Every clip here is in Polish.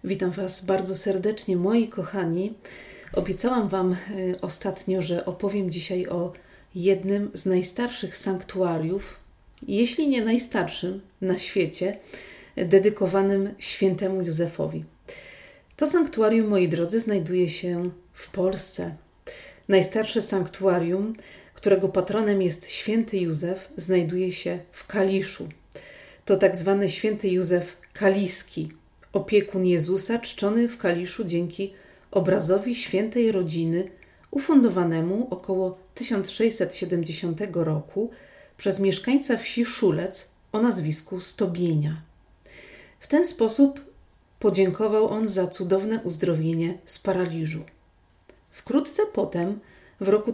Witam Was bardzo serdecznie, moi kochani. Obiecałam Wam ostatnio, że opowiem dzisiaj o jednym z najstarszych sanktuariów, jeśli nie najstarszym na świecie, dedykowanym świętemu Józefowi. To sanktuarium, moi drodzy, znajduje się w Polsce. Najstarsze sanktuarium, którego patronem jest święty Józef, znajduje się w Kaliszu. To tak zwany święty Józef Kaliski, opiekun Jezusa, czczony w Kaliszu dzięki obrazowi świętej rodziny ufundowanemu około 1670 roku przez mieszkańca wsi Szulec o nazwisku Stobienia. W ten sposób podziękował on za cudowne uzdrowienie z paraliżu. Wkrótce potem, w roku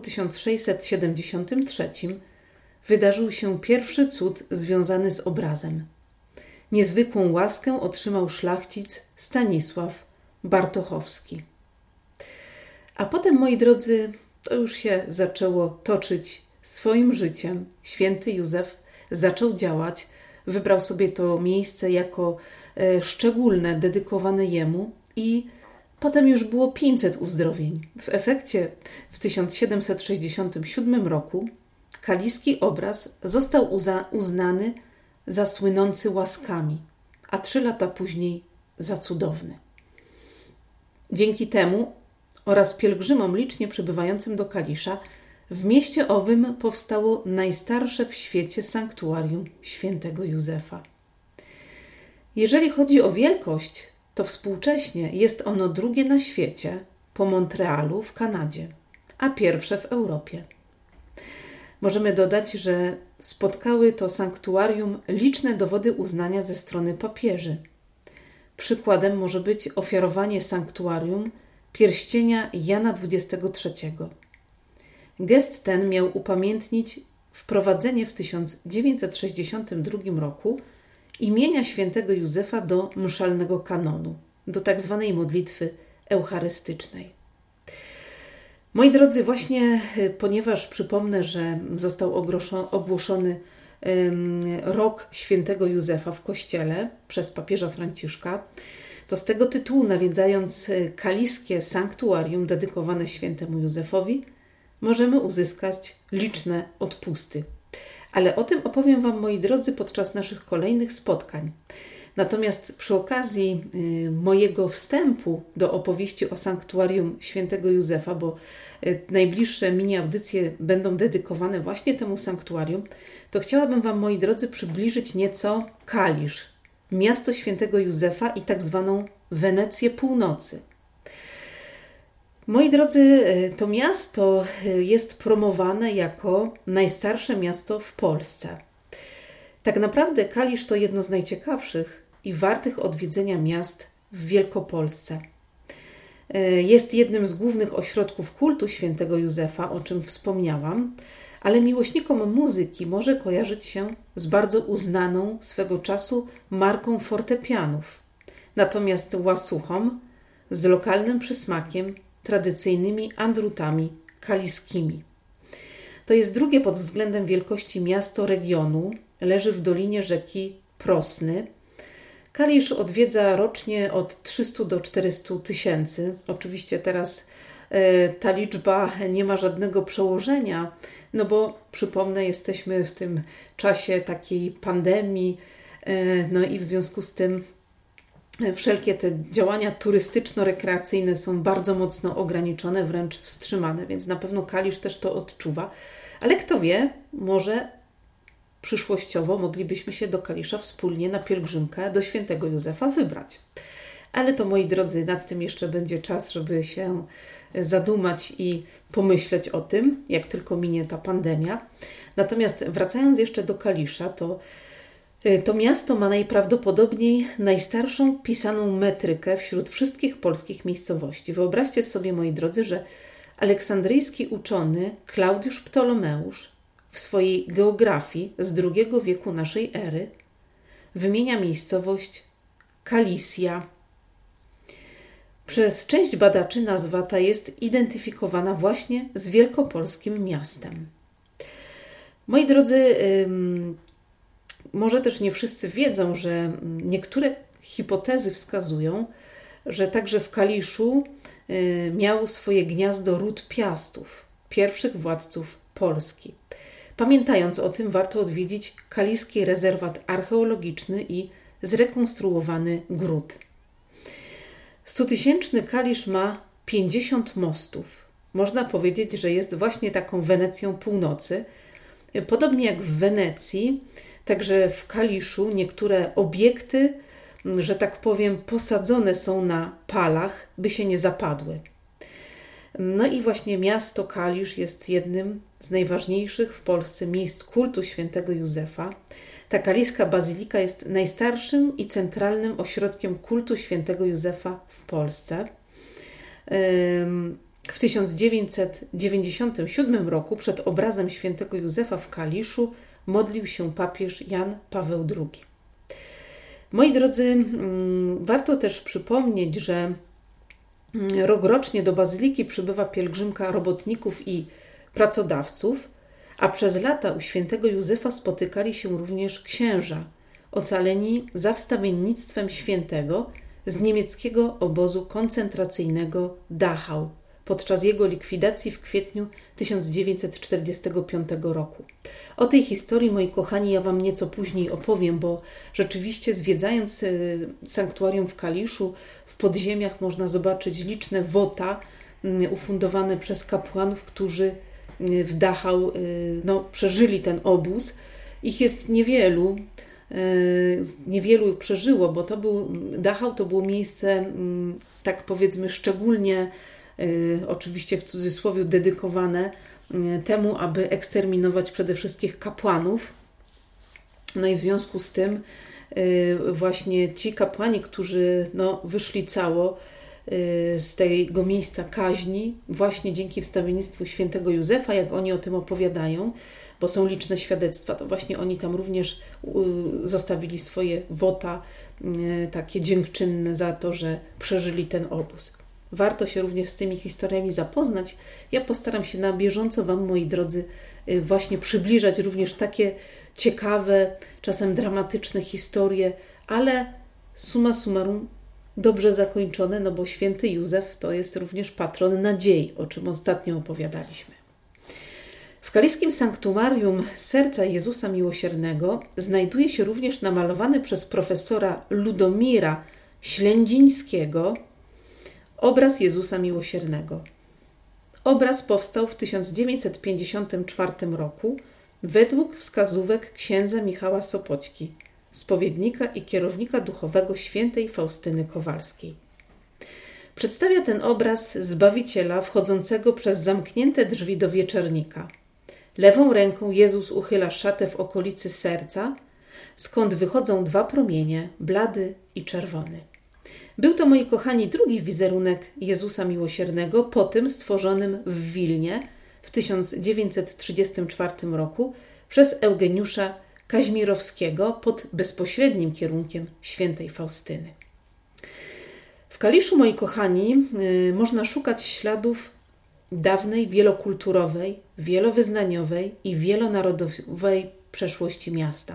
1673, wydarzył się pierwszy cud związany z obrazem. Niezwykłą łaskę otrzymał szlachcic Stanisław Bartochowski. A potem, moi drodzy, to już się zaczęło toczyć swoim życiem. Święty Józef zaczął działać, wybrał sobie to miejsce jako szczególne, dedykowane jemu i potem już było 500 uzdrowień. W efekcie w 1767 roku kaliski obraz został uznany za słynący łaskami, a 3 lata później za cudowny. Dzięki temu oraz pielgrzymom licznie przybywającym do Kalisza w mieście owym powstało najstarsze w świecie sanktuarium świętego Józefa. Jeżeli chodzi o wielkość, to współcześnie jest ono drugie na świecie po Montrealu w Kanadzie, a pierwsze w Europie. Możemy dodać, że spotkały to sanktuarium liczne dowody uznania ze strony papieży. Przykładem może być ofiarowanie sanktuarium pierścienia Jana XXIII. Gest ten miał upamiętnić wprowadzenie w 1962 roku imienia świętego Józefa do mszalnego kanonu, do tak zwanej modlitwy eucharystycznej. Moi drodzy, właśnie ponieważ przypomnę, że został ogłoszony rok świętego Józefa w Kościele przez papieża Franciszka, to z tego tytułu, nawiedzając kaliskie sanktuarium dedykowane świętemu Józefowi, możemy uzyskać liczne odpusty. Ale o tym opowiem Wam, moi drodzy, podczas naszych kolejnych spotkań. Natomiast przy okazji mojego wstępu do opowieści o sanktuarium świętego Józefa, bo najbliższe mini audycje będą dedykowane właśnie temu sanktuarium, to chciałabym Wam, moi drodzy, przybliżyć nieco Kalisz, miasto świętego Józefa i tak zwaną Wenecję Północy. Moi drodzy, to miasto jest promowane jako najstarsze miasto w Polsce. Tak naprawdę Kalisz to jedno z najciekawszych i wartych odwiedzenia miast w Wielkopolsce. Jest jednym z głównych ośrodków kultu świętego Józefa, o czym wspomniałam, ale miłośnikom muzyki może kojarzyć się z bardzo uznaną swego czasu marką fortepianów, natomiast łasuchom z lokalnym przysmakiem, tradycyjnymi andrutami kaliskimi. To jest drugie pod względem wielkości miasto regionu, leży w dolinie rzeki Prosny. Kalisz odwiedza rocznie od 300 do 400 tysięcy. Oczywiście teraz ta liczba nie ma żadnego przełożenia, no bo przypomnę, jesteśmy w tym czasie takiej pandemii, no i w związku z tym wszelkie te działania turystyczno-rekreacyjne są bardzo mocno ograniczone, wręcz wstrzymane, więc na pewno Kalisz też to odczuwa. Ale kto wie, może przyszłościowo moglibyśmy się do Kalisza wspólnie na pielgrzymkę do świętego Józefa wybrać. Ale to, moi drodzy, nad tym jeszcze będzie czas, żeby się zadumać i pomyśleć o tym, jak tylko minie ta pandemia. Natomiast wracając jeszcze do Kalisza, to miasto ma najprawdopodobniej najstarszą pisaną metrykę wśród wszystkich polskich miejscowości. Wyobraźcie sobie, moi drodzy, że aleksandryjski uczony Klaudiusz Ptolomeusz w swojej geografii z II wieku naszej ery wymienia miejscowość Kalisja. Przez część badaczy nazwa ta jest identyfikowana właśnie z wielkopolskim miastem. Moi drodzy, może też nie wszyscy wiedzą, że niektóre hipotezy wskazują, że także w Kaliszu miał swoje gniazdo ród Piastów, pierwszych władców Polski. Pamiętając o tym, warto odwiedzić Kaliski Rezerwat Archeologiczny i zrekonstruowany gród. 100-tysięczny Kalisz ma 50 mostów. Można powiedzieć, że jest właśnie taką Wenecją północy. Podobnie jak w Wenecji, także w Kaliszu niektóre obiekty, że tak powiem, posadzone są na palach, by się nie zapadły. No i właśnie miasto Kalisz jest jednym z najważniejszych w Polsce miejsc kultu świętego Józefa. Ta kaliska bazylika jest najstarszym i centralnym ośrodkiem kultu świętego Józefa w Polsce. W 1997 roku przed obrazem świętego Józefa w Kaliszu modlił się papież Jan Paweł II. Moi drodzy, warto też przypomnieć, że rokrocznie do bazyliki przybywa pielgrzymka robotników i pracodawców, a przez lata u świętego Józefa spotykali się również księża, ocaleni za wstawiennictwem świętego z niemieckiego obozu koncentracyjnego Dachau podczas jego likwidacji w kwietniu 1945 roku. O tej historii, moi kochani, ja Wam nieco później opowiem, bo rzeczywiście zwiedzając sanktuarium w Kaliszu, w podziemiach można zobaczyć liczne wota ufundowane przez kapłanów, którzy w Dachau przeżyli ten obóz. Ich jest niewielu przeżyło, bo Dachau to było miejsce, tak powiedzmy, szczególnie oczywiście w cudzysłowie dedykowane temu, aby eksterminować przede wszystkim kapłanów. No i w związku z tym właśnie ci kapłani, którzy wyszli cało z tego miejsca kaźni, właśnie dzięki wstawiennictwu świętego Józefa, jak oni o tym opowiadają, bo są liczne świadectwa, to właśnie oni tam również zostawili swoje wota takie dziękczynne za to, że przeżyli ten obóz. Warto się również z tymi historiami zapoznać. Ja postaram się na bieżąco Wam, moi drodzy, właśnie przybliżać również takie ciekawe, czasem dramatyczne historie, ale summa summarum dobrze zakończone, bo święty Józef to jest również patron nadziei, o czym ostatnio opowiadaliśmy. W kaliskim sanktuarium Serca Jezusa Miłosiernego znajduje się również namalowany przez profesora Ludomira Ślędzińskiego obraz Jezusa Miłosiernego. Obraz powstał w 1954 roku według wskazówek księdza Michała Sopoćki, spowiednika i kierownika duchowego świętej Faustyny Kowalskiej. Przedstawia ten obraz Zbawiciela wchodzącego przez zamknięte drzwi do wieczernika. Lewą ręką Jezus uchyla szatę w okolicy serca, skąd wychodzą dwa promienie, blady i czerwony. Był to, moi kochani, drugi wizerunek Jezusa Miłosiernego po tym stworzonym w Wilnie w 1934 roku przez Eugeniusza Kaźmirowskiego pod bezpośrednim kierunkiem świętej Faustyny. W Kaliszu, moi kochani, można szukać śladów dawnej, wielokulturowej, wielowyznaniowej i wielonarodowej przeszłości miasta.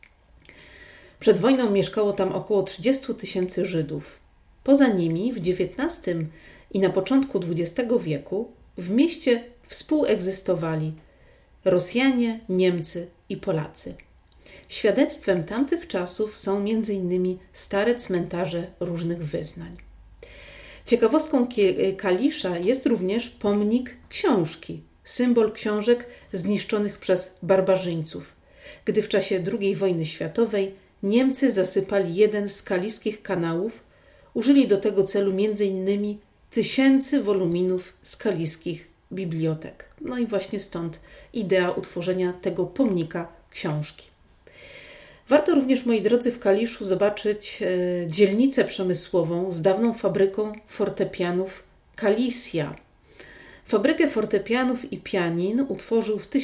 Przed wojną mieszkało tam około 30 000 Żydów. Poza nimi w XIX i na początku XX wieku w mieście współegzystowali Rosjanie, Niemcy i Polacy. Świadectwem tamtych czasów są m.in. stare cmentarze różnych wyznań. Ciekawostką Kalisza jest również pomnik książki, symbol książek zniszczonych przez barbarzyńców, gdy w czasie II wojny światowej Niemcy zasypali jeden z kaliskich kanałów, użyli do tego celu m.in. tysięcy woluminów z kaliskich bibliotek. No i właśnie stąd idea utworzenia tego pomnika książki. Warto również, moi drodzy, w Kaliszu zobaczyć dzielnicę przemysłową z dawną fabryką fortepianów Kalisja. Fabrykę fortepianów i pianin utworzył w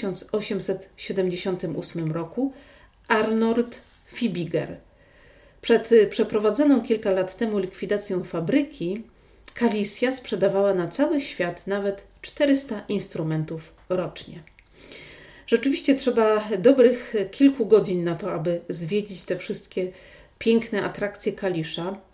1878 roku Arnold Fibiger. Przed przeprowadzoną kilka lat temu likwidacją fabryki Kalisja sprzedawała na cały świat nawet 400 instrumentów rocznie. Rzeczywiście trzeba dobrych kilku godzin na to, aby zwiedzić te wszystkie piękne atrakcje Kalisza.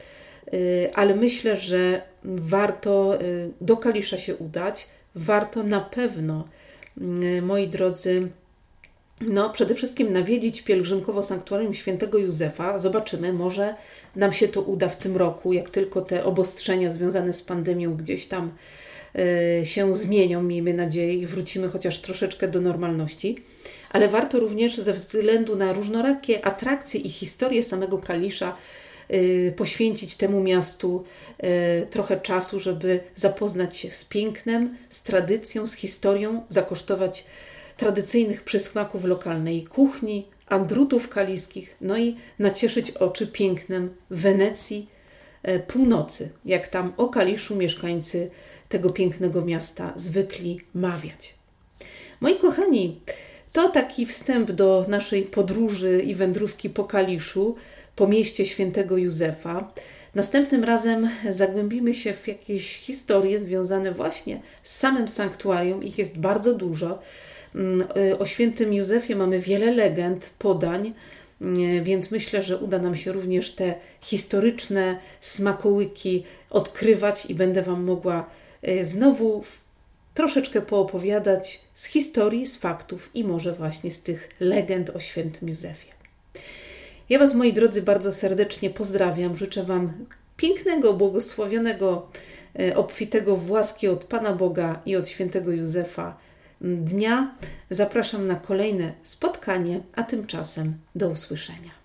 ale myślę, że warto do Kalisza się udać. Warto na pewno, moi drodzy, przede wszystkim nawiedzić pielgrzymkowo sanktuarium świętego Józefa. Zobaczymy, może nam się to uda w tym roku, jak tylko te obostrzenia związane z pandemią gdzieś tam się zmienią, miejmy nadzieję, i wrócimy chociaż troszeczkę do normalności. Ale warto również ze względu na różnorakie atrakcje i historię samego Kalisza poświęcić temu miastu trochę czasu, żeby zapoznać się z pięknem, z tradycją, z historią, zakosztować tradycyjnych przysmaków lokalnej kuchni, andrutów kaliskich, i nacieszyć oczy pięknem Wenecji północy, jak tam o Kaliszu mieszkańcy tego pięknego miasta zwykli mawiać. Moi kochani, to taki wstęp do naszej podróży i wędrówki po Kaliszu, po mieście świętego Józefa. Następnym razem zagłębimy się w jakieś historie związane właśnie z samym sanktuarium. Ich jest bardzo dużo. O świętym Józefie mamy wiele legend, podań, więc myślę, że uda nam się również te historyczne smakołyki odkrywać i będę Wam mogła znowu troszeczkę poopowiadać z historii, z faktów i może właśnie z tych legend o świętym Józefie. Ja Was, moi drodzy, bardzo serdecznie pozdrawiam. Życzę Wam pięknego, błogosławionego, obfitego w łaski od Pana Boga i od świętego Józefa dnia. Zapraszam na kolejne spotkanie, a tymczasem do usłyszenia.